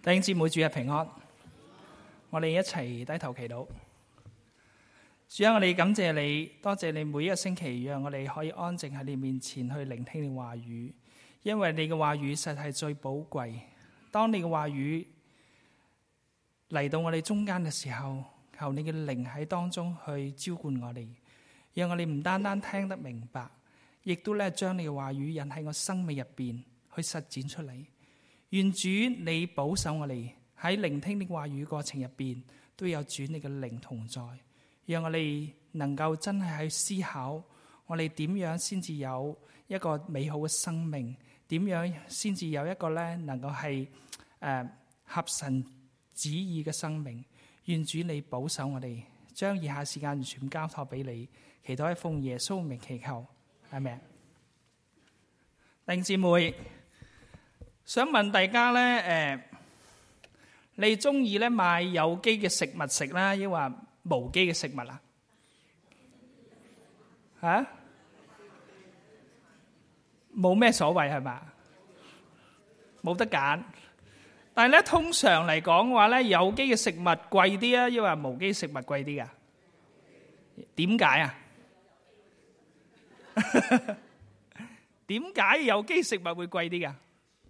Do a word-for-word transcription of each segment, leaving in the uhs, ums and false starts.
弟兄姊妹，主日平安。我哋一齊低頭祈禱。主啊，我哋感謝你，多謝你每一個星期讓我哋可以安靜喺你面前去聆聽你話語，因為你嘅話語實係最寶貴。當你嘅話語嚟到我哋中間嘅時候，求你嘅靈喺當中去澆灌我哋，讓我哋唔單單聽得明白，亦都咧將你嘅話語引喺我生命入邊去實踐出嚟。願主你保守我哋喺聆聽你嘅話語過程入邊都有主你嘅靈同在，讓我哋能夠真係去思考我哋點樣先至有一個美好嘅生命，點樣先至有一個咧能夠係誒合神旨意嘅生命。願主你保守我哋，將以下時間完全交託俾你，祈禱奉耶穌名祈求，阿們。弟兄姊妹，想問大家咧，誒、呃，你中意咧買有機嘅食物食啦，抑或無機嘅食物啊？吓？冇咩所謂係嘛？冇得揀。但係咧，通常嚟講嘅話咧，有機嘅食物貴啲啊，抑或無機食物貴啲噶？點解啊？點解有機食物會貴啲噶？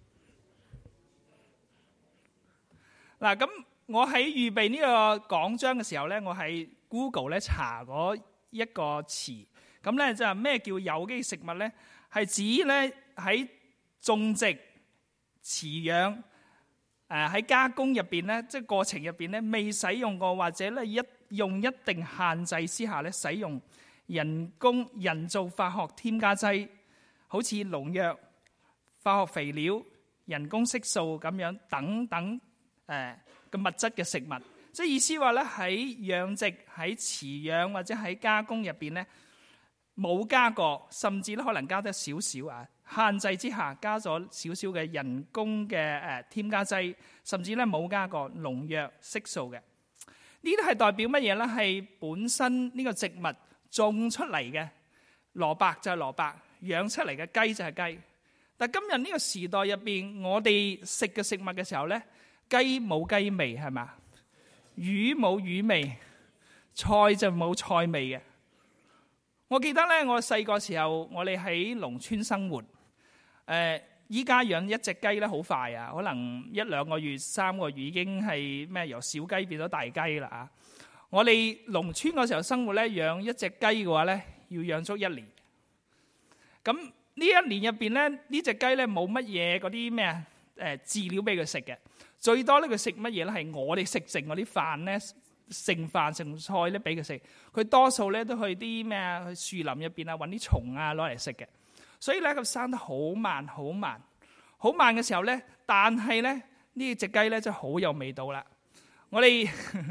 嗱，咁我喺預備呢個講章嘅時候咧，我喺 Google 咧查過一個詞，咁咧就係咩叫有機食物咧？係指咧喺種植、飼養、誒喺加工入邊咧，即係過程入邊咧未使用過，或者咧一用一定限制之下咧使用人工、人造化學添加劑，好似農藥、化學肥料、人工色素咁樣等等誒嘅物質嘅食物。即係意思話咧喺養殖、喺飼養或者喺加工入邊咧冇加過，甚至咧可能加得少少啊。限制之下加咗少少嘅人工嘅誒添加劑，甚至咧冇加過農藥色素嘅。呢啲係代表乜嘢咧？係本身呢個植物種出嚟嘅蘿蔔就係蘿蔔，養出嚟嘅雞就係雞。但今日呢個時代入邊，我哋食嘅食物嘅時候咧，雞冇雞味係嘛？魚冇魚味，菜就冇菜味嘅。我記得咧，我細個時候，我哋喺農村生活。誒，依家養一隻雞咧好快啊，可能一兩個月、三個月已經係咩由小雞變咗大雞啦啊！我哋農村嗰時候生活咧，養一隻雞嘅話咧，要養足一年。咁呢一年入邊咧，呢隻雞咧冇乜嘢嗰啲咩啊誒飼料俾佢食嘅，最多咧佢食乜嘢咧？係我哋食剩嗰啲飯咧，剩飯剩菜咧俾佢食。佢多數咧都去啲咩啊？去樹林入邊啊，揾啲蟲啊攞嚟食嘅。所以咧佢生得好慢，好慢，好慢嘅時候咧，但係咧呢隻雞咧真係好有味道啦。我哋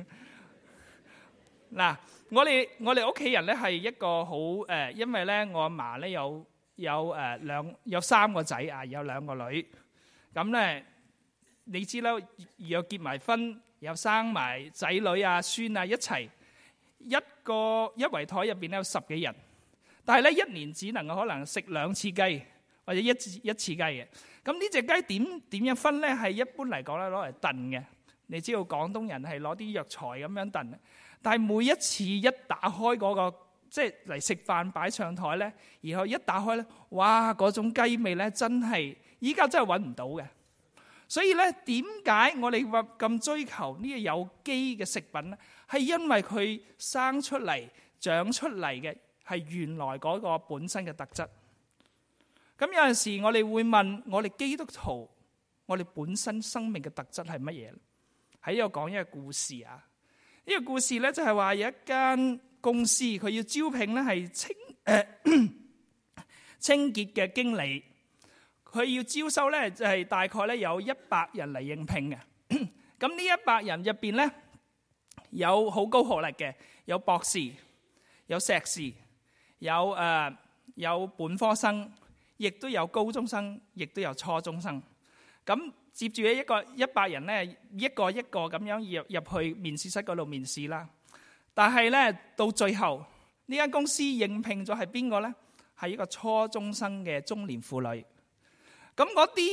嗱，我哋我哋屋企人咧係一個好誒，因為咧我阿嫲咧有有誒兩有三個仔啊，有兩個女。咁咧你知啦，又結埋婚，又生埋仔女啊、孫啊一齊，一個一圍台入邊咧有十幾人。但係咧，一年只能夠可能食兩次雞，或者一次一次雞嘅。咁呢隻雞點點樣分咧？係一般嚟講咧，攞嚟燉嘅。你知道廣東人係攞啲藥材咁樣燉。但係每一次一打開嗰個，即係嚟食飯擺上台咧，然後一打開咧，哇！嗰種雞味咧，真係依家真係揾唔到嘅。所以咧，點解我哋話咁追求呢個有機嘅食品咧？係因為佢生出嚟、長出嚟嘅。係原來嗰個本身嘅特質。咁有陣時我哋會問我哋基督徒，我哋本身生命嘅特質係乜嘢？喺呢度講一個故事啊。呢個故事咧就係話有一間公司，佢要招聘咧係清誒清潔嘅經理。佢要招收咧就係大概咧有一百人嚟應聘嘅。咁呢一百人入邊咧有好高學歷嘅，有博士，有碩士。有誒、呃、有本科生，亦都有高中生，亦都有初中生。咁接住咧一個一百人咧，一個一個咁樣入入去面試室嗰度面試啦。但係咧到最後呢間公司應聘咗係邊個咧？係一個初中生嘅中年婦女。咁嗰啲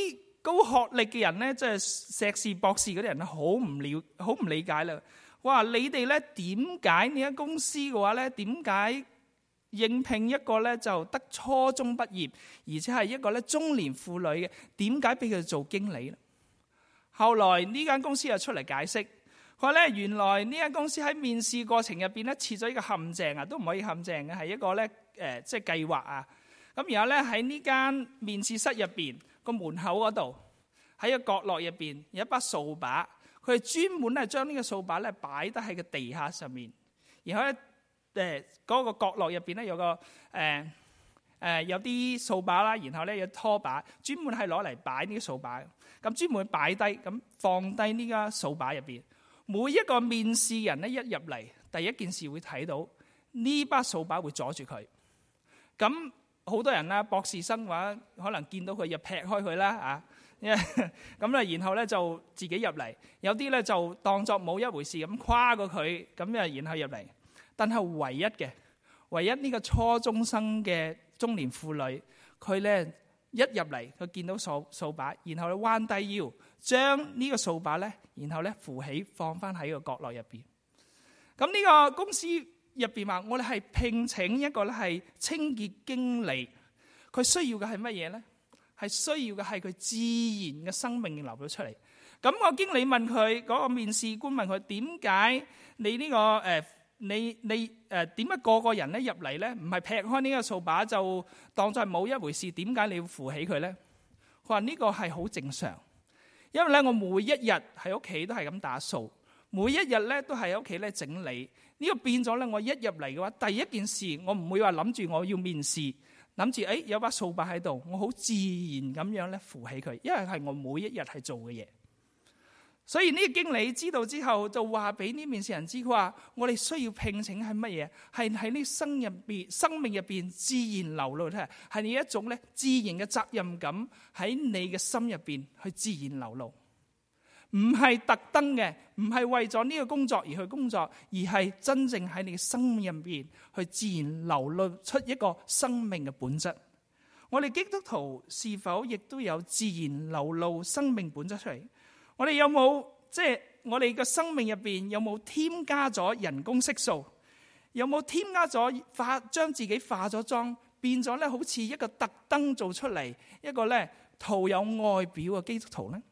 高學歷嘅人咧，即係碩士、博士嗰啲人咧，好唔了，好唔理解啦。哇！你哋咧點解呢間公司嘅話咧，點解應聘一個咧就得初中畢業，而且係一個咧中年婦女嘅，點解俾佢做經理咧？後來呢間公司又出嚟解釋，佢話咧原來呢間公司喺面試過程入邊咧設咗一個陷阱啊，都唔可以陷阱嘅，係一個咧誒即係計劃啊。咁然後咧喺呢間面試室入邊個門口嗰度，喺個角落入邊有一把掃把，佢係專門咧將呢個掃把咧擺得喺個地下上面，然後咧誒嗰個角落入邊咧有個誒誒、呃呃、有啲掃把啦，然後咧有拖把，專門係攞嚟擺呢啲掃把，咁專門擺低咁放低呢個掃把入邊。每一個面試人咧一入嚟，第一件事會睇到呢把掃把會阻住佢，咁。好多人啦，博士生話可能見到佢就劈開佢啦啊，咁咧然後咧就自己入嚟，有啲咧就當作冇一回事咁跨過佢，咁啊然後入嚟。但係唯一嘅，唯一呢個初中生嘅中年婦女，佢咧一入嚟佢見到掃掃把，然後咧彎低腰，將呢個掃把咧，然後咧扶起放翻喺個角落入邊。咁呢個公司入邊話，我哋係聘請一個咧係清潔經理，佢需要嘅係乜嘢咧？係需要嘅係佢自然嘅生命流咗出嚟。咁個經理問佢，嗰個面試官問佢，點解你呢個誒，你你誒點解個個人咧入嚟咧，唔係劈開呢個掃把就當作係冇一回事？點解你要扶起佢咧？佢話呢個係好正常，因為咧我每一日喺屋企都係咁打掃，每一日咧都係喺屋企咧整理。呢個變咗咧，我一入嚟嘅話，第一件事我唔會話諗住我要面試，諗住誒有把掃把喺度，我好自然咁樣咧扶起佢，因為係我每一日係做嘅嘢。所以呢個經理知道之後，就話俾呢面試人知，佢話我哋需要聘請係乜嘢？係喺呢生入邊、生命入邊自然流露出嚟，係你一種咧自然嘅責任感喺你嘅心入邊去自然流露。唔係特登嘅，唔係為咗呢個工作而去工作，而係真正喺你嘅生命入邊去自然流露出一個生命嘅本質。我哋基督徒是否亦都有自然流露生命本質出嚟？我哋有冇即係我哋嘅生命入邊有冇添加咗人工色素？有冇添加咗化將自己化咗妝，變咗咧好似一個特登做出嚟一個咧徒有外表嘅基督徒呢？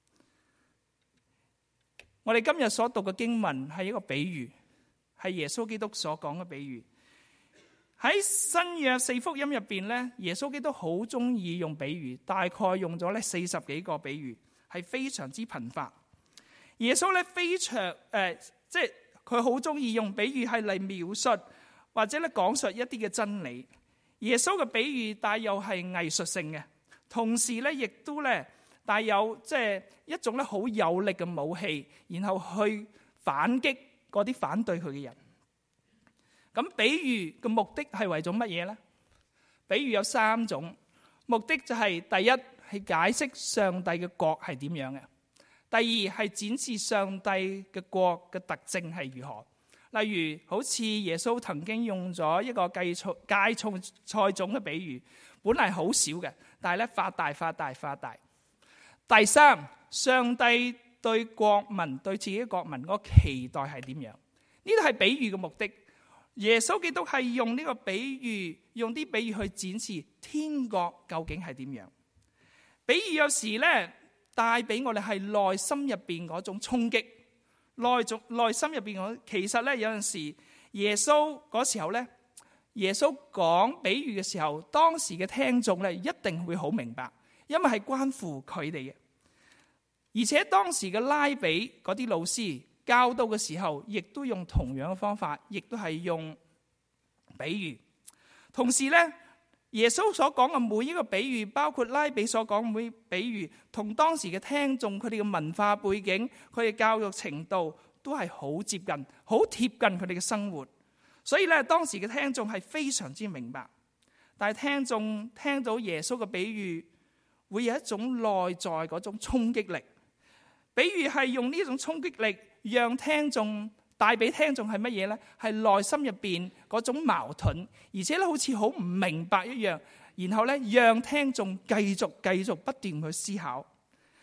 我哋今日所讀嘅經文係一個比喻，係耶穌基督所講嘅比喻。喺新約四福音入邊咧，耶穌基督好中意用比喻，大概用咗咧四十幾個比喻，係非常之頻繁。耶穌咧非常誒，即係佢好中意用比喻係嚟描述或者咧講述一啲嘅真理。耶穌嘅比喻帶有係藝術性嘅，同時咧亦都咧帶有即係一種咧好有力嘅武器，然後去反擊嗰啲反對佢嘅人。咁比喻嘅目的係為咗乜嘢呢？比喻有三種目的，就係第一係解釋上帝嘅國係點樣嘅；第二係展示上帝嘅國嘅特徵係如何。例如好似耶穌曾經用咗一個芥菜芥菜種嘅比喻，本嚟好少嘅，但係咧發大發大發大。第三，上帝對國民對自己國民嗰個期待係點樣？呢啲係比喻嘅目的。耶穌基督係用呢個比喻，用啲比喻去展示天國究竟係點樣。比喻有時咧帶俾我哋係內心入邊嗰種衝擊，內種內心入邊嗰其實咧有陣時耶穌嗰時候咧，耶穌講比喻嘅時候，當時嘅聽眾咧一定會好明白，因為係關乎佢哋嘅。而且當時嘅拉比嗰啲老師教導嘅時候，亦都用同樣嘅方法，亦都係用比喻。同時咧，耶穌所講嘅每一個比喻，包括拉比所講嘅每一個比喻，同當時嘅聽眾佢哋嘅文化背景、佢哋教育程度都係好接近、好貼近佢哋嘅生活。所以咧，當時嘅聽眾係非常之明白。但係聽眾聽到耶穌嘅比喻，會有一種內在嗰種衝擊力。比喻係用呢種衝擊力，讓聽眾帶俾聽眾係乜嘢呢？係內心入邊嗰種矛盾，而且咧好似好唔明白一樣。然後咧，讓聽眾繼續繼續不斷去思考，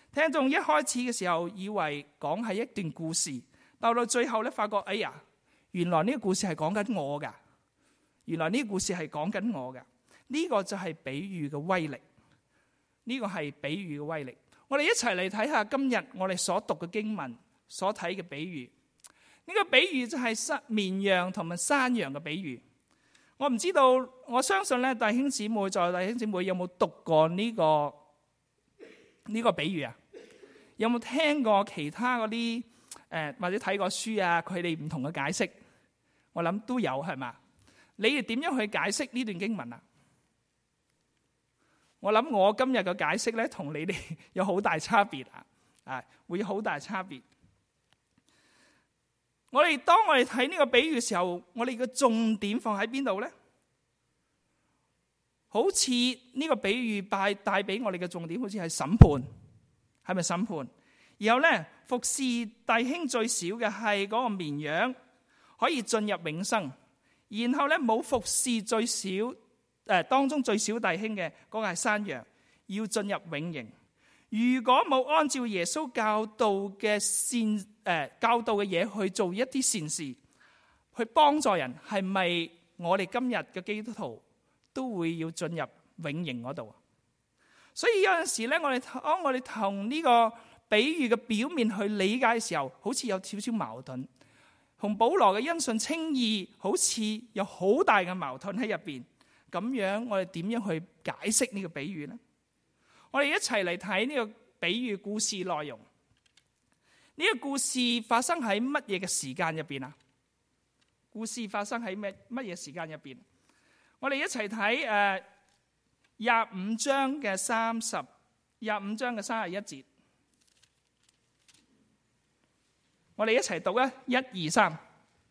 聽眾一開始嘅時候以為講係一段故事，到到最後咧發覺，哎呀，原來呢個故事係講緊我噶，原來呢個故事係講緊我噶。呢個就係比喻嘅威力，呢個係比喻嘅威力。我哋一齊嚟睇下今日我哋所讀嘅經文所睇嘅比喻。呢個比喻就係綿羊同埋山羊嘅比喻。我唔知道，我相信咧，弟兄姊妹在弟兄姊妹有冇讀過呢個呢個比喻啊？有冇聽過其他嗰啲誒或者睇過書啊？佢哋唔同嘅解釋，我諗都有，係嘛？你哋點樣去解釋呢段經文啊？我諗我今日嘅解釋咧，同你哋有好大差別啊！啊，會有好大差別。我哋當我哋睇呢個比喻嘅時候，我哋嘅重點放喺邊度呢？好似呢個比喻帶帶俾我哋嘅重點，好似係審判，係咪審判？然後呢，服侍弟兄最少嘅係嗰個綿羊可以進入永生，然後呢，冇服侍最少誒、呃、當中最少弟兄嘅嗰個係山羊，要進入永刑。如果冇按照耶穌教導嘅善誒、呃、教導嘅嘢去做一啲善事，去幫助人，係咪我哋今日嘅基督徒都會要進入永刑嗰度？所以有陣時咧，我哋當我哋同呢個比喻嘅表面去理解嘅時候，好似有少少矛盾，同保羅嘅因信稱義好似有好大嘅矛盾喺入邊。咁樣我哋點樣去解釋呢個比喻呢？我哋一齊嚟睇呢個比喻故事內容。呢個故事發生喺乜嘢嘅時間入邊啊？故事發生喺乜乜嘢時間入邊？我哋一齊睇誒廿五章嘅三十，廿五章嘅三十一節。我哋一齊讀啊！一二三。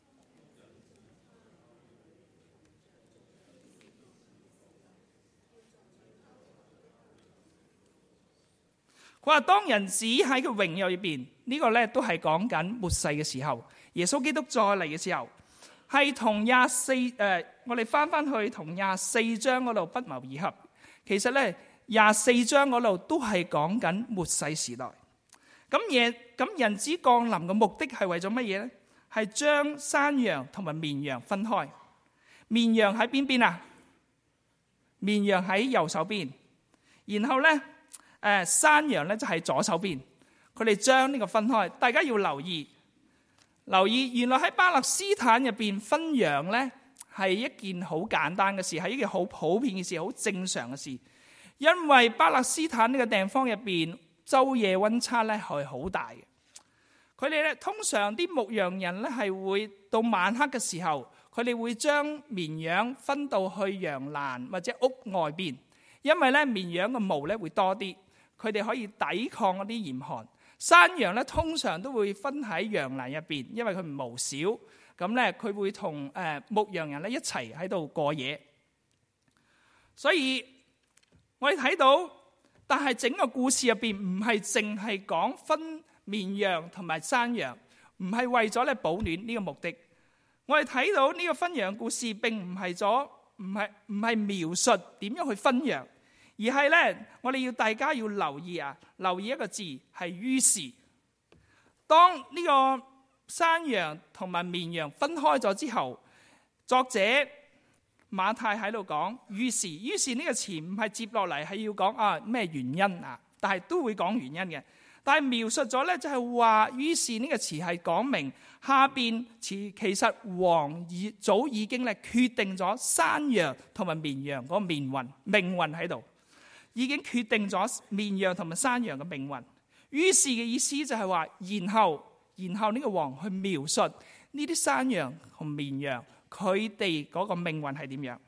佢話當人子喺佢榮耀入邊，呢個咧都係講緊末世嘅時候，耶穌基督再嚟嘅時候，係同廿四誒，我哋翻翻去同廿四章嗰度不謀而合。其實咧廿四章嗰度都係講緊末世時代。咁嘢咁人子降臨嘅目的係為咗乜嘢咧？係將山羊同埋綿羊分開。綿羊喺邊邊啊？綿羊喺右手邊，然後咧。誒，山羊咧就係左手邊，佢哋將呢個分開。大家要留意，留意，原來喺巴勒斯坦入邊分羊咧係一件好簡單嘅事，係一件好普遍嘅事，好正常嘅事。因為巴勒斯坦呢個地方入邊晝夜溫差咧係好大嘅，佢哋咧通常啲牧羊人咧係會到晚黑嘅時候，佢哋會將綿羊分到去羊欄或者屋外邊，因為咧綿羊嘅毛咧會多啲。佢哋可以抵抗嗰啲嚴寒。山羊咧通常都會分喺羊欄入邊，因為佢毛少，咁咧佢會同誒牧羊人咧一齊喺度過夜。所以我哋睇到，但係整個故事入邊唔係淨係講分綿羊同埋山羊，唔係為咗咧保暖呢個目的。我哋睇到呢個分羊故事並唔係咗，唔係唔係描述點樣去分羊。而係咧，我哋要大家要留意啊！留意一個字係於是。當呢個山羊同埋綿羊分開咗之後，作者馬太喺度講於是。於是呢個詞唔係接落嚟係要講啊咩原因啊，但係都會講原因嘅。但係描述咗咧就係話於是呢個詞係講明下邊詞其實王已早已經咧決定咗山羊同埋綿羊嗰個命運命運喺度。已經決定咗綿羊同埋山羊嘅命運。於是嘅意思就係話，然後然後呢個王去描述呢啲山羊同綿羊佢哋嗰個命運係點樣。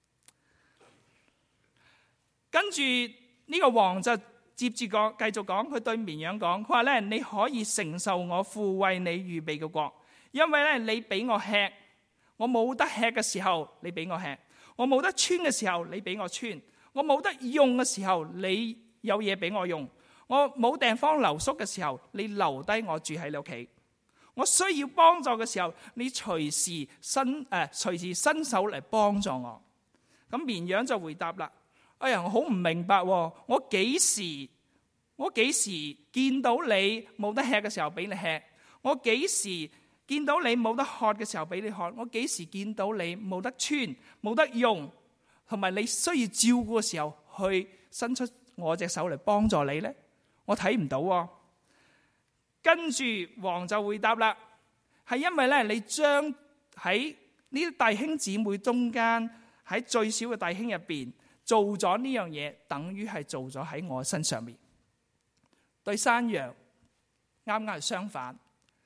跟住呢個王就接住講，繼續講，佢對綿羊講，佢話咧，你可以承受我父為你預備嘅國，因為咧你俾我吃，我冇得吃嘅時候你俾我吃，我冇得穿嘅時候你俾我穿。我冇得用嘅時候，你有嘢俾我用；我冇地方留宿嘅時候，你留低我住喺你屋企；我需要幫助嘅時候，你隨時伸誒隨時伸手嚟幫助我。咁綿羊就回答啦：哎呀，我好唔明白，我幾時我幾時見到你冇得吃嘅時候俾你吃？我幾時見到你冇得喝嘅時候俾你喝？我幾時見到你冇得穿、冇得用，同埋你需要照顧嘅時候去伸出我隻手嚟幫助你呢？我睇唔到喎。跟住王就回答啦，係因為咧你將喺呢啲弟兄姊妹中間，喺最小嘅弟兄入邊做咗呢樣嘢，等於係做咗喺我身上面。對山羊啱啱係相反，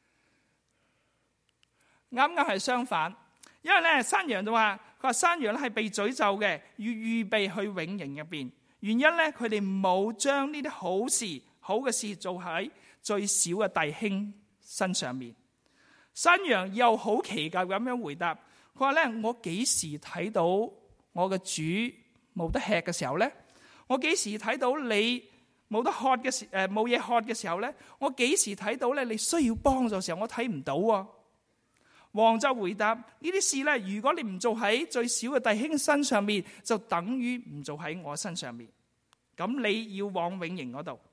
啱啱係相反，因為咧山羊就話，佢話山羊咧係被詛咒嘅，要預備去永刑入邊。原因咧佢哋冇將呢啲好事、好嘅事做喺最小嘅弟兄身上面。山羊又好奇怪咁樣回答，佢話咧，我幾時睇到我嘅主冇得吃嘅時候咧？我幾時睇到你冇得喝嘅時誒冇嘢喝嘅時候咧？我幾時睇到咧你需要幫助嘅時候？我睇唔到啊！王就回答，呢啲事咧，如果你唔做喺最小嘅弟兄身上面，就等於唔做喺我身上面。咁你要往永刑嗰度。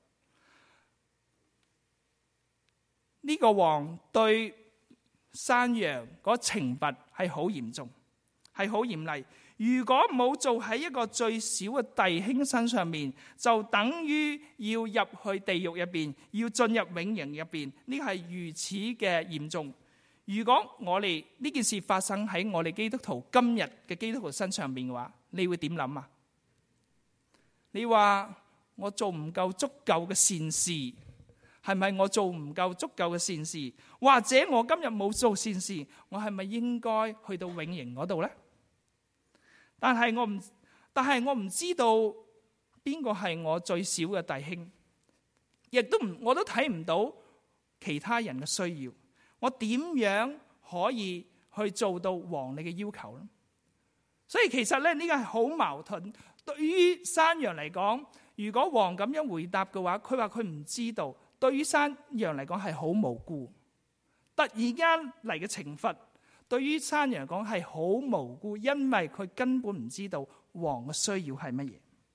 呢、這個王對山羊嗰懲罰係好嚴重，係好嚴厲。如果冇做喺一個最小嘅弟兄身上面，就等於要入去地獄入邊，要進入永刑入邊。呢個係如此嘅嚴重。如果我哋呢件事發生喺我哋基督徒今日嘅基督徒身上邊嘅話，你會點諗啊？你話我做唔夠足夠嘅善事，係咪我做唔夠足夠嘅善事？或者我今日冇做善事，我係咪應該去到永刑嗰度呢？但係我唔，但係我唔知道邊個係我最小嘅弟兄，亦都唔，我都睇唔到其他人嘅需要。我點樣可以去做到王你嘅要求呢？所以其實咧，呢個係好矛盾。對於山羊嚟講，如果王咁樣回答嘅話，佢話佢唔知道。對於山羊嚟講係好無辜，突然間嚟嘅懲罰，對於山羊嚟講係好無辜，因為佢根本唔知道王嘅需要係乜嘢。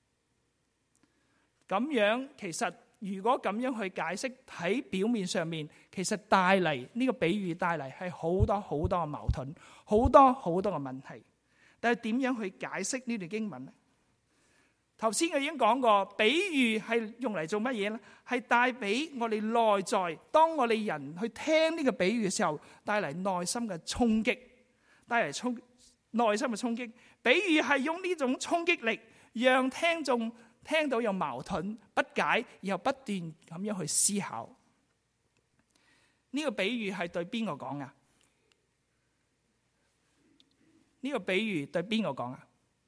咁樣其實如果咁樣去解釋，喺表面上面，其實帶嚟呢個比喻帶嚟係好多好多嘅矛盾，好多好多嘅問題。但係點樣去解釋呢段經文呢？頭先我已經講過，比喻係用嚟做乜嘢呢？係帶俾我哋內在，當我哋人去聽呢個比喻嘅時候，帶嚟內心嘅衝擊，帶嚟衝內心嘅衝擊。比喻係用呢種衝擊力，讓聽眾聽到有矛盾、不解，然後不斷咁樣去思考。呢個比喻係對邊個講啊？呢個比喻對邊個講啊？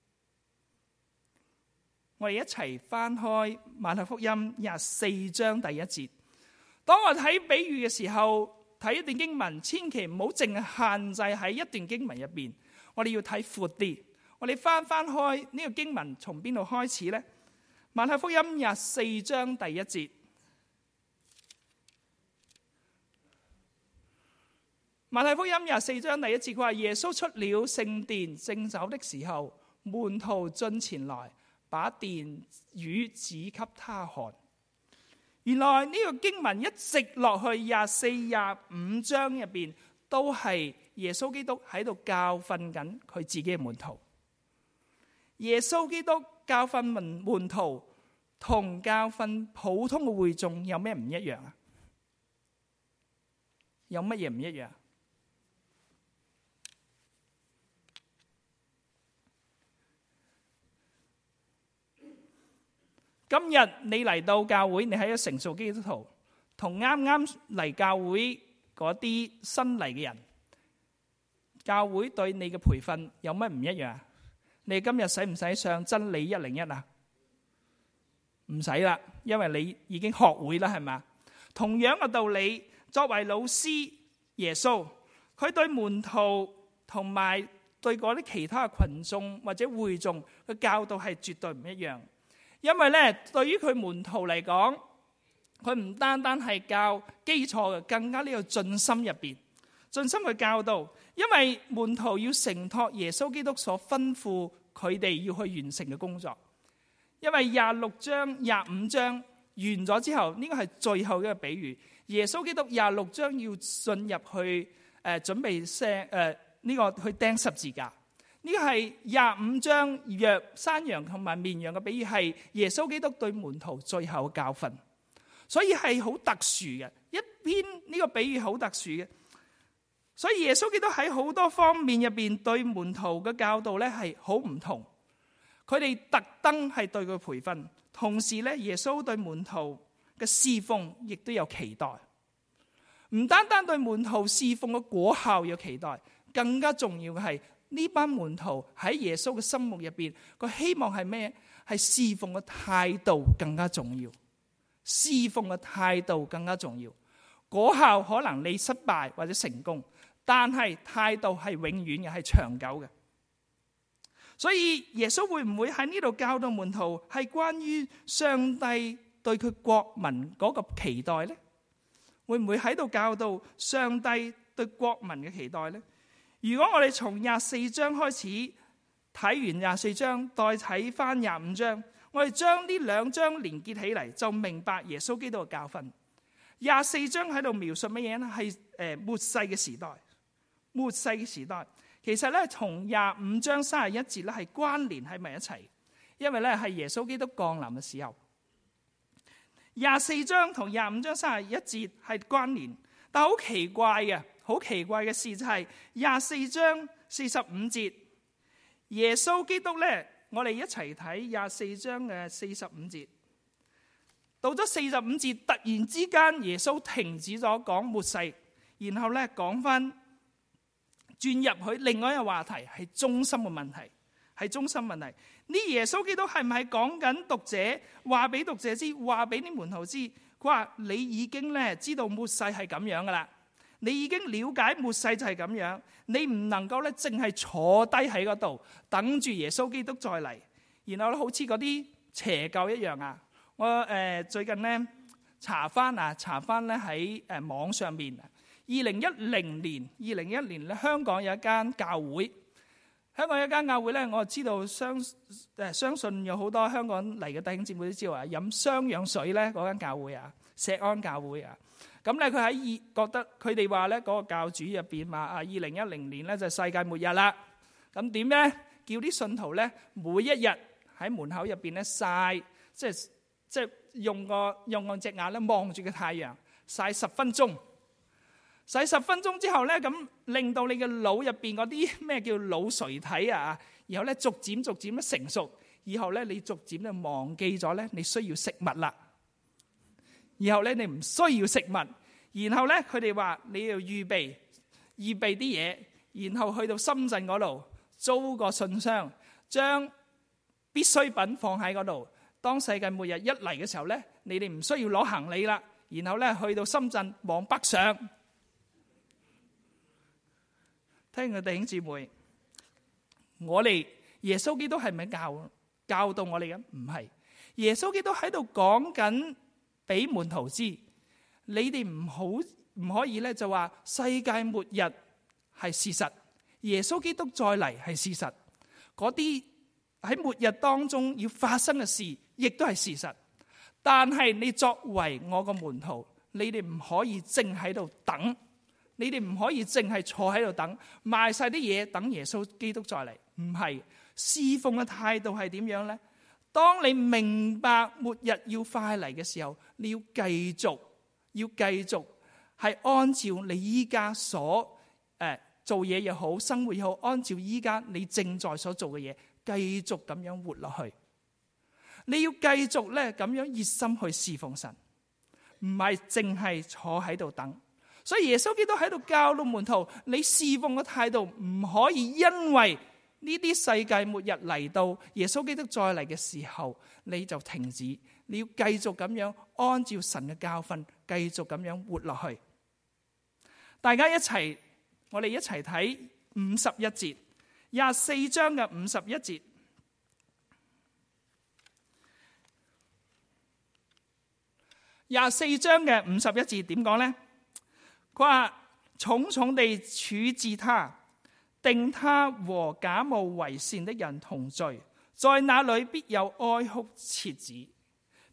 我哋一齊翻開馬太福音廿四章第一節。當我睇比喻嘅時候，睇一段經文，千祈唔好淨係限制喺一段經文入邊，我哋要睇闊啲。我哋翻翻開呢個經文，從邊度開始呢？馬太福音廿四章第一節。馬太福音廿四章第一節，佢話耶穌出了聖殿，正走的時候，門徒進前來，把殿宇指給他看。原來呢個經文一直落去廿四、廿五章入邊，都係耶穌基督喺度教訓緊佢自己嘅門徒。耶穌基督教訓門門徒，同教訓普通嘅會眾有咩唔一樣啊？有乜嘢唔一樣？今日你嚟到教會，你係一個成熟基督徒，同啱啱嚟教會嗰啲新嚟嘅人，教會對你嘅培訓有乜唔一樣？你今日使唔使上真理一零一啊？唔使啦，因為你已經學會啦，係咪？同樣嘅道理，作為老師，耶穌佢對門徒同埋對嗰啲其他嘅群眾或者會眾嘅教導係絕對唔一樣。因為咧，對於佢門徒嚟講，佢唔單單係教基礎嘅，更加呢個盡心入邊，盡心去教導。因為門徒要承托耶穌基督所吩咐佢哋要去完成嘅工作。因為廿六章、廿五章完咗之後，呢個係最後嘅一個比喻。耶穌基督廿六章要進入去誒、呃、準備釘誒呢個去釘十字架。呢、這個係廿五章約山羊同埋綿羊嘅比喻，係耶穌基督對門徒最後嘅教訓，所以係好特殊嘅。一邊呢個比喻好特殊嘅，所以耶穌基督喺好多方面入邊對門徒嘅教導咧係好唔同。佢哋特登係對佢培訓，同時咧耶穌對門徒嘅侍奉亦都有期待。唔單單對門徒侍奉嘅果效有期待，更加重要嘅係呢班門徒喺耶穌嘅心目入邊，佢希望係咩？係侍奉嘅態度更加重要。侍奉嘅態度更加重要。果效可能你失敗或者成功，但係態度係永遠嘅，係長久嘅。所以耶穌會唔會喺呢度教導門徒係關於上帝對佢國民嗰個期待呢？會唔會喺度教導上帝對國民嘅期待呢？如果我哋從廿四章開始睇完廿四章，再睇翻廿五章，我哋將呢兩章連結起嚟，就明白耶穌基督嘅教訓。廿四章喺度描述乜嘢呢？係誒末世嘅時代，末世嘅時代。其實咧，同廿五章三十一節咧係關聯喺埋一齊，因為咧係耶穌基督降臨嘅時候。廿四章同廿五章三十一節係關聯，但係好奇怪嘅，好奇怪嘅事就係廿四章四十五節，耶穌基督咧，我哋一齊睇廿四章嘅四十五節。到咗四十五節，突然之間耶穌停止咗講末世，然後咧講翻。轉入去另外一個話題，係中心嘅問題，係中心問題。呢耶穌基督係唔係講緊讀者話俾讀者知，話俾啲門徒知？佢話你已經咧知道末世係咁樣噶啦，你已經了解末世就係咁樣，你唔能夠咧淨係坐低喺嗰度等住耶穌基督再嚟，然後咧好似嗰啲邪教一樣啊！我誒、呃、最近咧查翻啊，查翻咧喺誒網上面。二零一零年，二零一一年咧，香港有一間教會。香港有一間教會咧，我知道相誒相信有好多香港嚟嘅弟兄姊妹都知道啊，飲雙氧水咧嗰間教會啊，石安教會啊。咁咧佢喺二覺得佢哋話咧嗰個教主入邊話啊，二零一零年咧就世界末日啦。咁點咧？叫啲信徒咧每一日喺門口入邊咧曬，即係即係用個用個隻眼咧望住個太陽曬十分鐘。洗十分鐘之後咧，咁令到你嘅腦入邊嗰啲咩叫腦垂體啊，然後咧逐漸逐漸咁成熟，以後咧你逐漸就忘記咗咧你需要食物啦。以後咧你唔需要食物，然後咧佢哋話你要預備預備啲嘢，然後去到深圳嗰度租個信箱，將必需品放喺嗰度。當世界末日一嚟嘅時候咧，你哋唔需要攞行李啦，然後咧去到深圳往北上。聽我弟兄姊妹，我哋耶穌基督係咪教教導我哋嘅？唔係，耶穌基督喺度講緊俾門徒知，你哋唔好唔可以咧就話世界末日係事實，耶穌基督再嚟係事實，嗰啲喺末日當中要發生嘅事，亦都係事實。但係你作為我個門徒，你哋唔可以淨喺度等。你哋唔可以淨係坐喺度等，賣晒啲嘢等耶穌基督再嚟。唔係，侍奉嘅態度係點樣呢？當你明白末日要快嚟嘅時候，你要繼續，要繼續係按照你依家所誒、呃、做嘢又好，生活又好，按照依家你正在所做嘅嘢，繼續咁樣活落去。你要繼續咧咁樣熱心去侍奉神，唔係淨係坐喺度等。所以耶穌基督喺度教導門徒，你侍奉嘅態度唔可以因為呢啲世界末日嚟到，耶穌基督再嚟嘅時候你就停止。你要繼續咁樣按照神嘅教訓，繼續咁樣活落去。大家一齊，我哋一齊睇五十一節，廿四章嘅五十一節。廿四章嘅五十一節點講呢？佢話重重地處置他，定他和假冒為善的人同罪，在那裏必有哀哭切齒，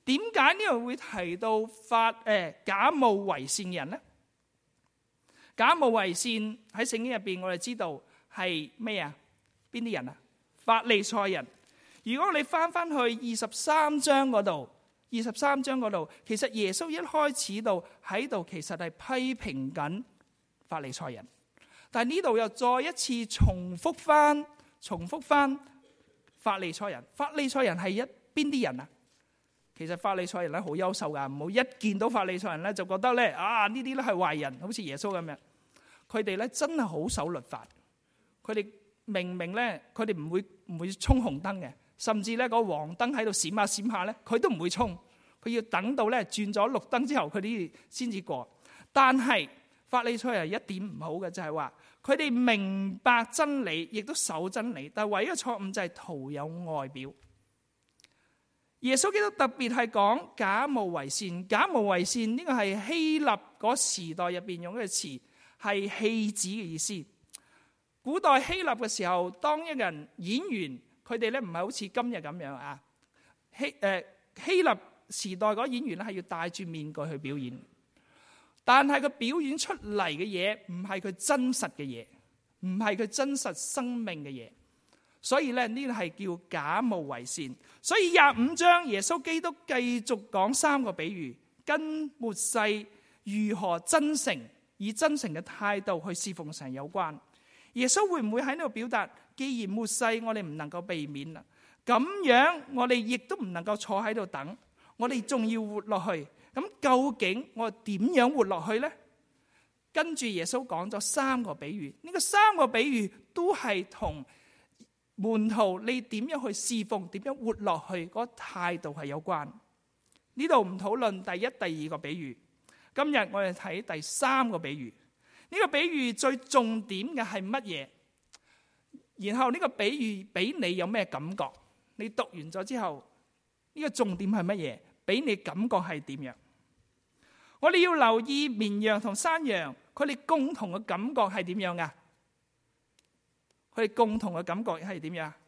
點解呢度會提到法誒、呃、假冒為善嘅人呢？假冒為善喺聖經入邊，我哋知道係咩啊？邊啲人啊？法利賽人。如果你翻翻去二十三章嗰度，二十三章嗰度，其實耶穌一開始到喺度，其實係批評緊法利賽人。但係呢度又再一次重複翻，重複翻法利賽人。法利賽人係一邊啲人啊？其實法利賽人咧好優秀噶，唔好一見到法利賽人咧就覺得咧啊呢啲咧係壞人，好似耶穌咁樣。佢哋咧真係好守律法。佢哋明明咧，佢哋唔會唔會衝紅燈嘅，甚至咧個黃燈喺度閃下閃下咧，佢都唔會衝。佢要等到咧轉咗綠燈之後，佢哋先至過。但係法利賽人一點唔好嘅就係話，佢哋明白真理，亦都守真理，但係唯一嘅錯誤就係徒有外表。耶穌基督特別係講假冒為善，假冒為善呢個係希臘嗰時代入邊用嘅詞，係戲子嘅意思。古代希臘嘅時候，當一個人演員，佢哋咧唔係好似今日咁樣啊。希誒希臘時代嗰演員咧係要戴住面具去表演，但係佢表演出嚟嘅嘢唔係佢真實嘅嘢，唔係佢真實生命嘅嘢。所以咧呢個係叫假冒為善。所以廿五章耶穌基督繼續講三個比喻，跟末世如何真誠，以真誠嘅態度去侍奉神有關。耶穌會唔會喺呢度表達，既然末世我哋唔能夠避免啦，咁樣我哋亦都唔能夠坐喺度等，我哋仲要活落去。咁究竟我點樣活落去呢？跟住耶穌講咗三個比喻，呢個三個比喻都係同門徒你點樣去侍奉，點樣活落去嗰個態度係有關。呢度唔討論第一、第二個比喻，今日我哋睇第三個比喻。呢個比喻最重點嘅係乜嘢？然後呢個比喻俾你有咩感覺？你讀完咗之後，呢個重點係乜嘢？俾你感覺係點樣？我哋要留意綿羊同山羊，佢哋共同嘅感覺係點樣噶？佢哋共同嘅感覺係點樣？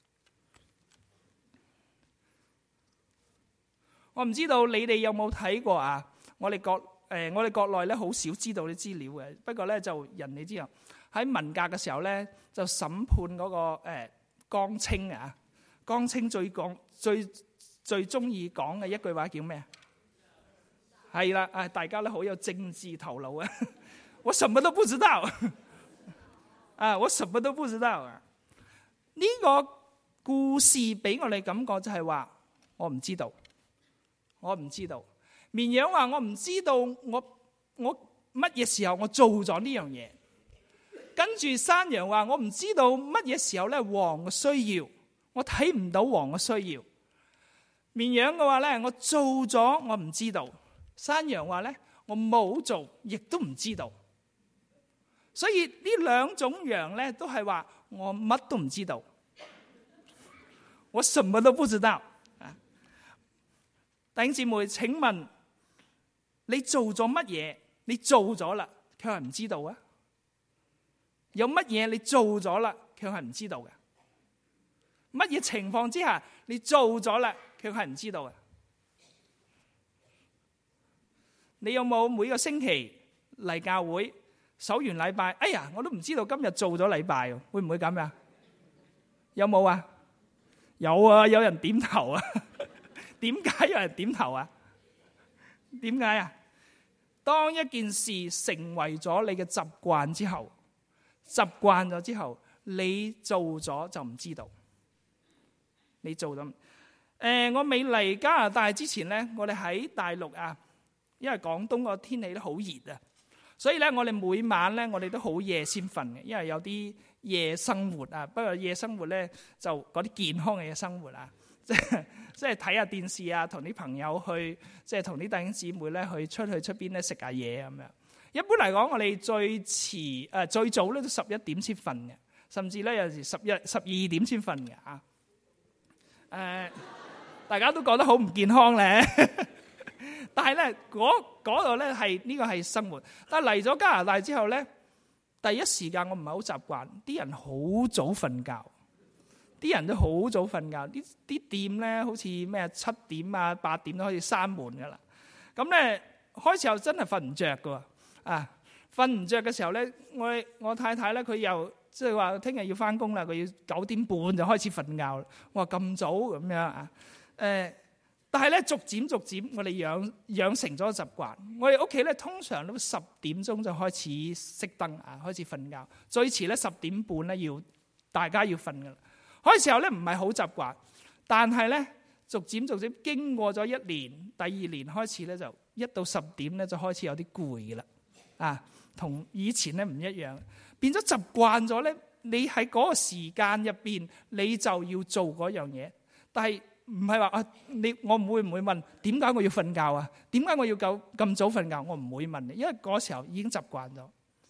我唔知道你哋有冇睇過啊？我哋國誒，我哋國內咧好少知道啲資料嘅。不過咧就人哋知道喺文革嘅時候咧，就審判嗰個誒江青啊。江青最講最最中意講嘅一句話叫咩啊？係啦，啊大家咧好有政治頭腦啊！我什麼都不知道。啊！我什麼都不知道啊！呢個故事俾我哋感覺就係話，我唔知道，我唔知道。綿羊話我唔知道，我我乜嘢時候我做咗呢樣嘢。跟住山羊話我唔知道乜嘢時候咧王嘅需要，我睇唔到王嘅需要。綿羊嘅話咧，我做咗我唔知道。山羊話咧，我冇做，亦都唔知道。所以呢兩種羊咧，都係話我乜都唔知道，我什麼都不知道。弟兄姊妹，請問你做咗乜嘢？你做咗啦，佢係唔知道啊？有乜嘢你做咗啦，佢係唔知道嘅？乜嘢情況之下你做咗啦，佢係唔知道嘅？你有冇每個星期嚟教會？守完禮拜，哎呀，我都唔知道今日做咗禮拜，會唔會咁啊？有冇啊？有啊，有人點頭啊？點解有人點頭啊？點解啊？當一件事成為咗你嘅習慣之後，習慣咗之後，你做咗就唔知道。你做咗，誒、呃，我未嚟加拿大之前咧，我哋喺大陸啊，因為廣東個天氣都好熱啊。所以咧，我哋每晚咧，我哋都好夜先瞓嘅，因為有啲夜生活啊。不過夜生活咧，就嗰啲健康嘅夜生活啊，即係即係睇下電視啊，同啲朋友去，即係同啲弟兄姊妹咧去出去出邊咧食下嘢咁樣。一般嚟講，我哋最遲誒最早咧都十一點先瞓嘅，甚至咧有時十一十二點先瞓嘅啊。誒，大家都覺得好唔健康咧。但係咧，嗰度咧係呢個係生活。但係嚟咗加拿大之後咧，第一時間我唔係好習慣，啲人好早瞓覺， 啲人都好早瞓覺，啲啲店咧好似咩七點啊八點都可以閂門噶啦。咁咧開始又真係瞓唔着噶喎，啊瞓唔着嘅時候咧，我我太太咧佢又即係話聽日要翻工啦，佢要九點半就開始瞓覺。我話咁早咁樣啊？誒，但係咧逐漸逐漸我哋養養成咗習慣，我哋屋企咧通常都十點鐘就開始熄燈啊，開始瞓覺。最遲咧十點半咧要大家要瞓噶啦。開始時候咧唔係好習慣，但係咧逐漸逐漸經過咗一年，第二年開始咧就一到十點咧就開始有啲攰噶啦，啊，同以前咧唔一樣，變咗習慣咗咧。你喺嗰個時間入邊，你就要做嗰樣嘢，但係唔係話啊，你我唔會唔會問點解我要瞓覺啊？點解我要夠咁早瞓覺？我唔會問你，因為嗰時候已經習慣咗。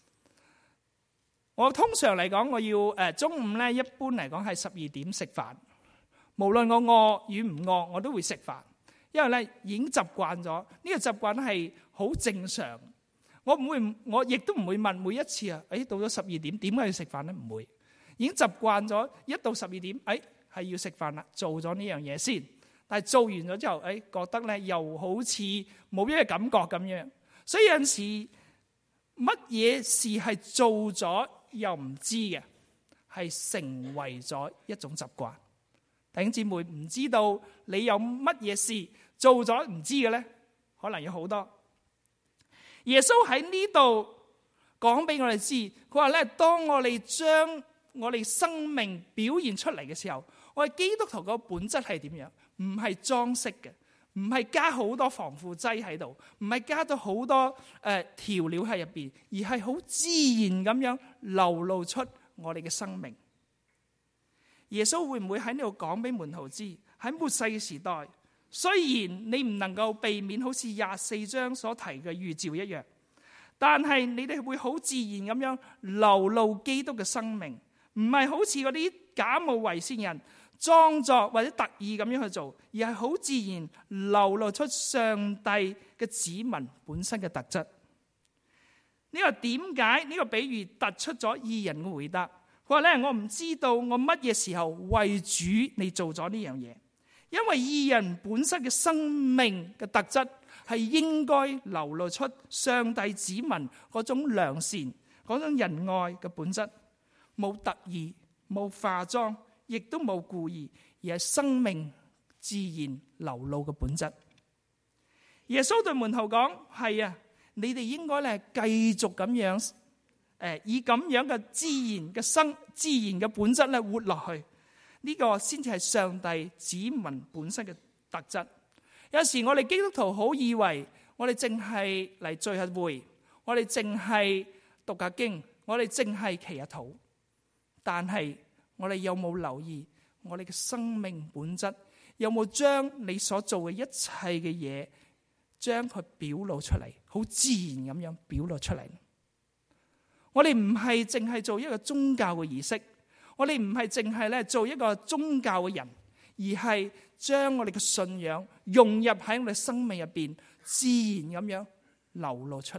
我通常嚟講，我要誒中午咧，一般嚟講係十二點食飯。無論我餓與唔餓，我都會食飯，因為咧已經習慣咗。呢個習慣係好正常。我唔會，我亦都唔會問每一次啊。誒，到咗十二點，點解要食飯咧？唔會，已經習慣咗。一到十二點，誒係要食飯啦，做咗呢樣嘢先。但係做完咗之後，誒覺得咧又好似冇咩感覺咁樣。所以有陣時乜嘢事係做咗又唔知嘅，係成為咗一種習慣。弟兄姊妹，唔知道你有乜嘢事做咗唔知嘅咧？可能有好多。耶穌喺呢度講俾我哋知，佢話咧，當我哋將我哋生命表現出嚟嘅時候，我哋基督徒個本質係點樣？唔係裝飾嘅，唔係加好多防腐劑喺度，唔係加咗好多誒調料喺入邊，而係好自然咁樣流露出我哋嘅生命。耶穌會唔會喺呢度講俾門徒知？喺末世嘅時代，雖然你唔能夠避免好似廿四章所提嘅預兆一樣，但係你哋會好自然咁樣流露基督嘅生命，唔係好似嗰啲假冒為善人裝作或者特意咁樣去做，而係好自然流露出上帝嘅子民本身嘅特質。呢個點解呢個比喻突出咗義人嘅回答？佢話咧，我唔知道我乜嘢時候為主你做咗呢樣嘢。因為義人本身嘅生命嘅特質係應該流露出上帝子民嗰種良善、嗰種仁愛嘅本質，冇特意、冇化妝，亦都冇故意，而係生命自然流露嘅本質。耶穌對門徒講：係啊，你哋應該咧繼續咁樣，誒，以咁樣嘅自然嘅生、自然嘅本質咧活落去。呢個先至係上帝子民本身嘅特質。有時我哋基督徒好以為我哋淨係嚟聚下會，我哋淨係讀下經，我哋淨係祈下禱。但係我哋有冇留意我哋嘅生命本質？有冇將你所做嘅一切嘅嘢，將佢表露出嚟，好自然咁樣表露出嚟？我哋唔係淨係做一個宗教嘅儀式。我哋唔係淨係咧做一個宗教嘅人，而係將我哋嘅信仰融入喺我哋生命入邊，自然咁樣流露出嚟。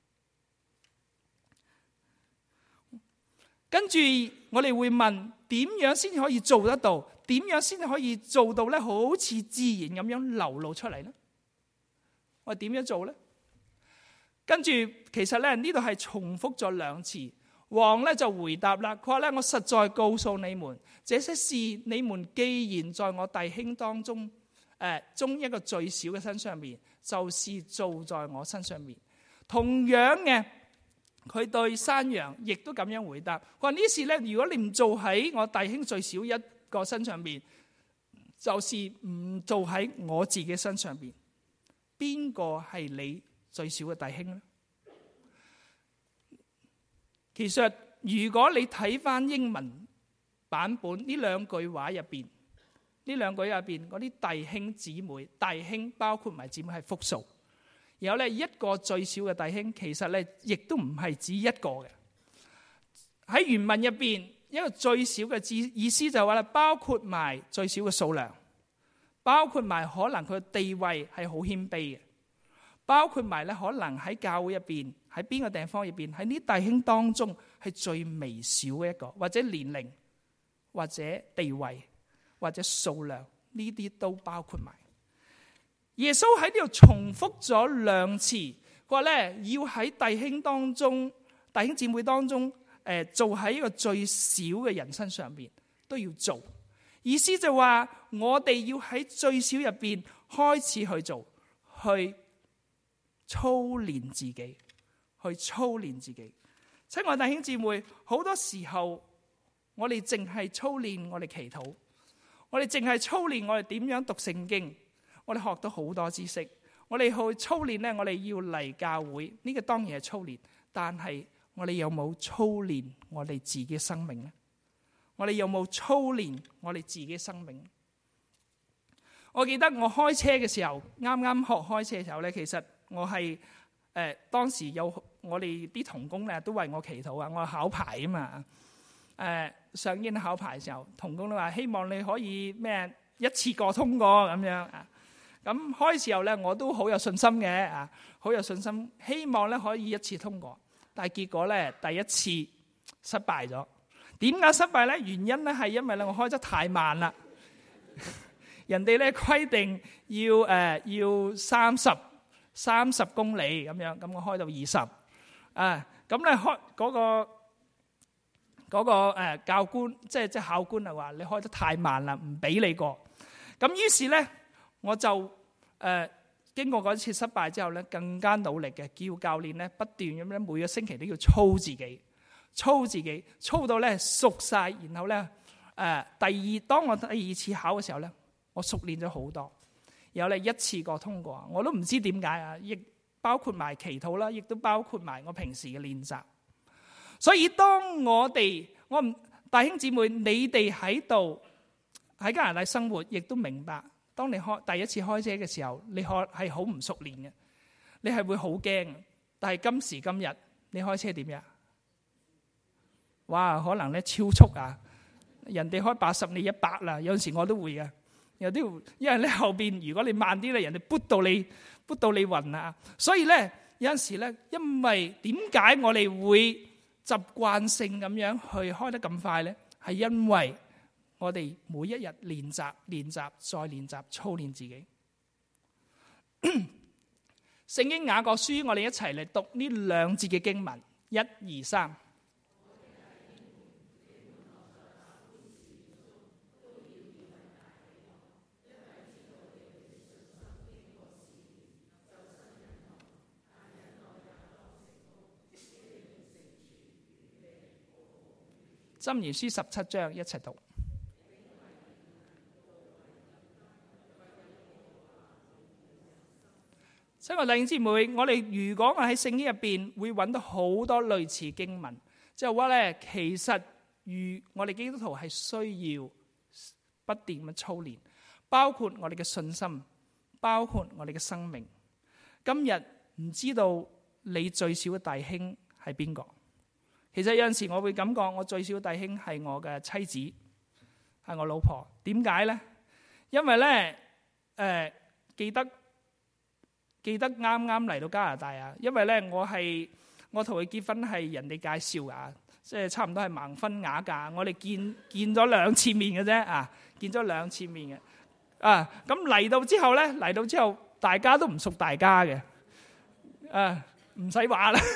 跟住我哋會問：點樣先可以做得到？點樣先可以做到咧？好似自然咁樣流露出嚟呢？我哋點樣做呢？跟住其實咧呢度係重複咗兩次。王咧就回答啦，佢話咧，我實在告訴你們，這些事你們既然在我弟兄當中，誒、呃、中一個最小嘅身上面，就是做在我身上面。同樣嘅，佢對山羊亦都咁樣回答，佢話呢事咧，如果你唔做喺我弟兄最小一個身上面，就是唔做喺我自己身上面。邊個係你最小嘅弟兄呢？其實如果你睇翻英文版本呢兩句話入邊，呢兩句入邊嗰啲弟兄姊妹，弟兄包括埋姊妹係複數，然後咧一個最小嘅弟兄，其實咧亦都唔係指一個嘅。喺原文入邊，一個最小嘅意思就係話啦，包括埋最小嘅數量，包括埋可能佢嘅地位係好謙卑嘅，包括埋咧可能喺教會入邊。喺邊個地方入邊？喺呢弟兄當中係最微小嘅一個，或者年齡或者地位或者數量，呢啲都包括埋。耶穌喺呢度重複咗兩次，佢話咧要喺弟兄當中、弟兄姊妹當中，誒做喺一個最小嘅人身上邊都要做。意思就話我哋要喺最小入邊開始去做，去操練自己，去操練自己。親愛弟兄姊妹，好多時候我哋淨係操練我哋祈禱，我哋淨係操練我哋點樣讀聖經，我哋學到好多知識，我哋去操練呢，我哋要嚟教會，呢、這個當然係操練，但係我哋有冇操練我哋自己生命呢？我哋有冇操練我哋自己生命？我記得我開車嘅時候，啱啱學開車嘅時候咧，其實我係誒、呃、當時有我哋啲同工咧都為我祈禱啊！我考牌啊嘛，誒、呃、上年考牌嘅時候，同工都話希望你可以咩一次過通過咁樣啊。咁開始時候咧，我都好有信心嘅啊，好有信心，希望咧可以一次通過。但係結果咧，第一次失敗咗。點解失敗咧？原因咧係因為咧我開得太慢啦。人哋咧規定要誒、呃、要三十三十公里咁樣，咁我開到二十啊。咁咧開嗰個嗰個誒教官，即係即係考官啊話你開得太慢啦，唔俾你過。咁於是咧我就誒、呃、經過嗰次失敗之後咧，更加努力嘅叫教練咧不斷咁樣每個星期都要操自己。操自己，操到咧熟晒，然後咧誒、呃、第二，當我第二次考嘅時候咧，我熟練咗好多，然後咧一次過通過，我都唔知點解啊！亦包括埋祈禱啦，亦都包括埋我平時嘅練習。所以當我哋我唔弟兄姊妹，你哋喺度喺加拿大生活，亦都明白，當你開第一次開車嘅時候，你開係好唔熟練嘅，你係會好驚。但係今時今日，你開車點樣？哇，可能咧超速啊！人哋開八十，你一百啦。有陣時我都會嘅，有啲因為咧後邊如果你慢啲咧，人哋撥到你撥到你暈啊！所以咧有陣時咧，因為點解我哋會習慣性咁樣去開得咁快咧？係因為我哋每一日練習、練習再練習，操練自己。聖經雅各書，我哋一齊嚟讀呢兩節嘅經文，一二三。箴言書十七章一齊讀。親愛弟兄姊妹，我哋如果我喺聖經入邊會揾到好多類似經文，即係話咧，其實如我哋基督徒係需要不斷咁操練，包括我哋嘅信心，包括我哋嘅生命。今日唔知道你最小嘅弟兄係邊個？其實有陣時我會感覺我最小弟兄係我嘅妻子，係我老婆。點解呢？因為呢，誒、呃、記得記得啱啱嚟到加拿大啊。因為呢，我係我同佢結婚係人哋介紹啊，即係差唔多係盲婚啞嫁。我哋見見咗兩次面嘅啫啊，見咗兩次面嘅啊。咁嚟到之後呢，嚟到之後大家都唔熟大家嘅啊，唔使話啦。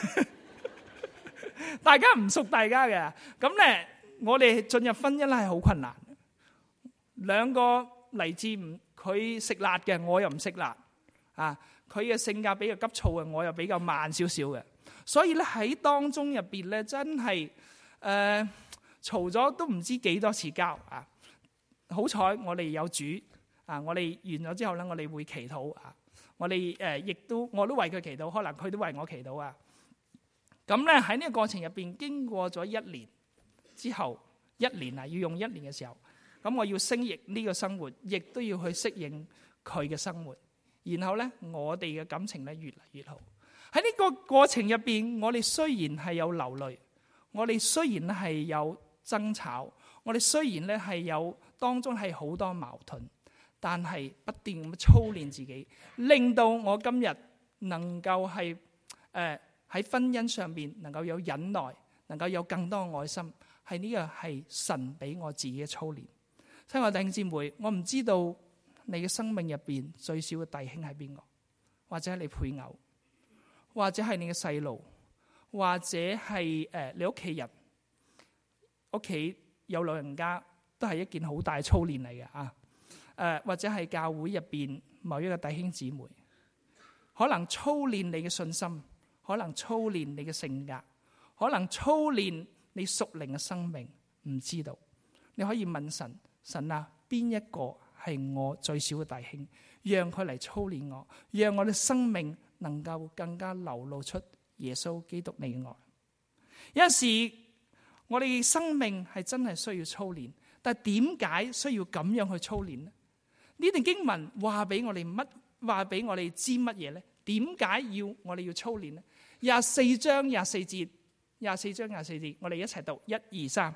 大家唔熟大家嘅，咁咧我哋進入婚姻咧係好困難。兩個嚟自唔佢食辣嘅，我又唔食辣啊。佢嘅性格比較急躁嘅，我又比較慢少少嘅。所以咧喺當中入邊咧，真係誒嘈咗都唔知幾多次交啊。好彩我哋有主啊，我哋完咗之後咧，我哋會祈禱啊。我哋誒亦都我都為佢祈禱，可能佢都為我祈禱啊。咁咧喺呢個過程入邊，經過咗一年之後，一年啊要用一年嘅時候，咁我要適應呢個生活，亦都要去適應佢嘅生活。然後咧，我哋嘅感情咧越嚟越好。喺呢個過程入邊，我哋雖然係有流淚，我哋雖然係有爭吵，我哋雖然咧係有當中係好多矛盾，但係不斷咁操練自己，令到我今日能夠係誒。喺婚姻上邊能夠有忍耐，能夠有更多愛心， 係呢個係神俾我自己嘅操練。親愛弟兄姊妹，我唔知道你嘅生命入邊最小嘅弟兄係邊個，或者係你配偶，或者係你嘅細路，或者係誒你屋企人，屋企有老人家，都係一件好大操練嚟嘅啊！誒，或者係教會入邊某一個弟兄姊妹，可能操練你嘅信心，可能操練你嘅性格，可能操練你屬靈嘅生命，唔知道。你可以問神，神啊，邊一個係我最小嘅弟兄，讓佢嚟操練我，讓我嘅生命能夠更加流露出耶穌基督你嘅愛。有陣時我哋生命係真係需要操練，但係點解需要咁樣去操練呢？呢段經文話俾我哋乜？話俾我哋知乜嘢呢？點解要我哋要操練呢？廿四章廿四節，廿四章廿四節，我哋一齊讀，一二三。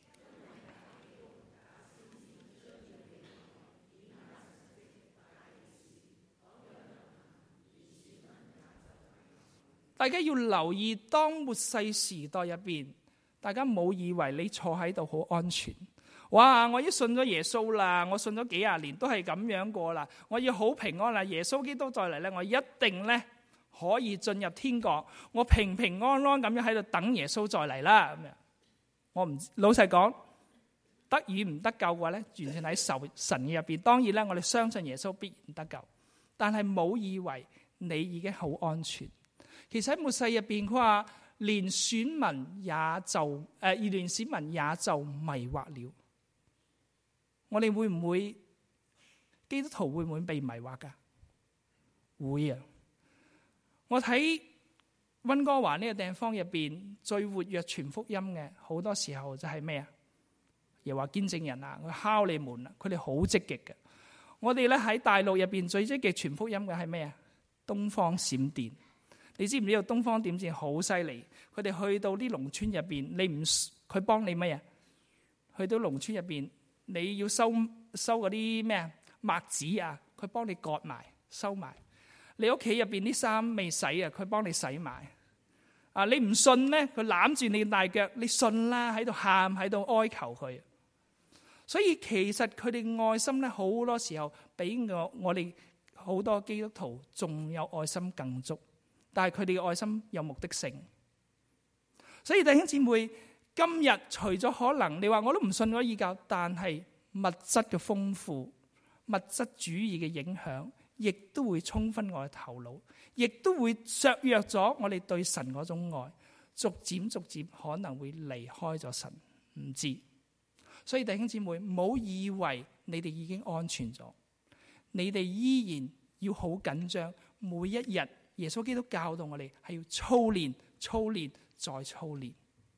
大家要留意，當末世時代入邊，大家冇以為你坐喺度好安全。哇！我已經信咗耶穌啦，我信咗幾廿年都係咁樣過啦，我要好平安啦。耶穌基督再嚟咧，我一定咧可以進入天國，我平平安安咁樣喺度等耶穌再嚟啦。咁樣，我唔老實講，得與唔得救嘅話咧，完全喺受神嘅入邊。當然咧，我哋相信耶穌必然得救，但係冇以為你已經好安全。其實喺末世入邊，佢話連選民也就誒，而連選民也就迷惑了。我哋會唔會基督徒會唔會被迷惑噶？會啊！我睇溫哥華呢個地方入邊最活躍傳福音嘅，好多時候就係咩啊？又話見證人啊，佢敲你門啊，佢哋好積極嘅。我哋咧喺大陸入邊最積極傳福音嘅係咩啊？東方閃電。你知唔知道東方閃電好犀利？佢哋去到啲農村入邊，你唔佢幫你乜嘢？去到農村入邊。你要收收嗰啲咩啊麥子啊，佢幫你割埋收埋。你屋企入邊啲衫未洗啊，佢幫你洗埋。啊，你唔信咩？佢攬住你大腳，你信啦，喺度喊，喺度哀求佢。所以其實佢哋愛心咧，好多時候比我我哋好多基督徒仲有愛心更足，但係佢哋嘅愛心有目的性。所以弟兄姊妹，今日除咗可能你話我都唔信嗰異教，但係物質嘅豐富、物質主義嘅影響，亦都會沖昏我嘅頭腦，亦都會削弱咗我哋對神嗰種愛，逐漸逐漸可能會離開咗神。唔知，所以弟兄姊妹，唔好以為你哋已經安全咗，你哋依然要好緊張。每一日耶穌基督教導我哋係要操練、操練再操練。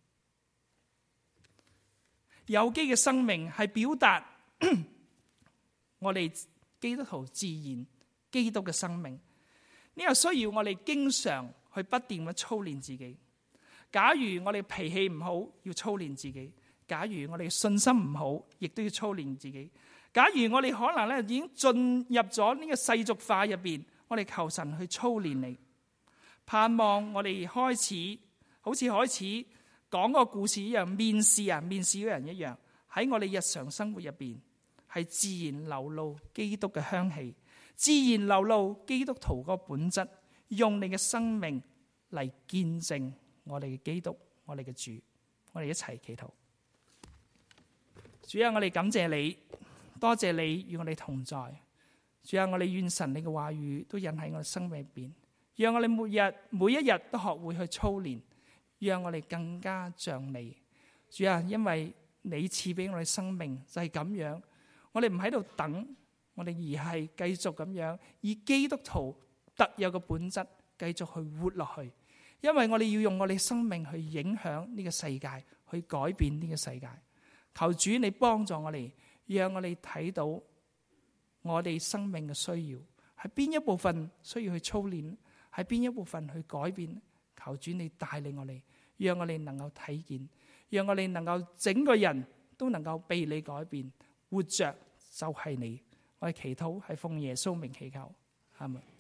有機嘅生命係表達我哋基督徒自然基督嘅生命，呢個需要我哋經常去不斷咁操練自己。假如我哋脾氣唔好，要操練自己；假如我哋信心唔好，亦都要操練自己。假如我哋可能咧已經進入咗呢個世俗化入邊，我哋求神去操練你，盼望我哋開始好似開始。講個故事一樣，面試啊，面試嘅人一樣，喺我哋日常生活入邊，係自然流露基督嘅香氣，自然流露基督徒個本質，用你嘅生命嚟見證我哋嘅基督，我哋嘅主。我哋一齊祈禱。主啊，我哋感謝你，多謝你與我哋同在。主啊，我哋願神你嘅話語都印喺我哋生命入邊，讓我哋每日每一日都學會去操練。讓我哋更加像你，主啊！因為你賜俾我哋生命就係咁樣，我哋唔喺度等，我哋而係繼續咁樣以基督徒特有嘅本質繼續去活落去。因為我哋要用我哋生命去影響呢個世界，去改變呢個世界。求主你幫助我哋，讓我哋睇到我哋生命嘅需要係邊一部分需要去操練，係邊一部分去改變。求主你帶領我哋，讓我哋能夠睇見，讓我哋能夠整個人都能夠被你改變，活着就係你。我哋祈禱係奉耶穌名祈求，阿們。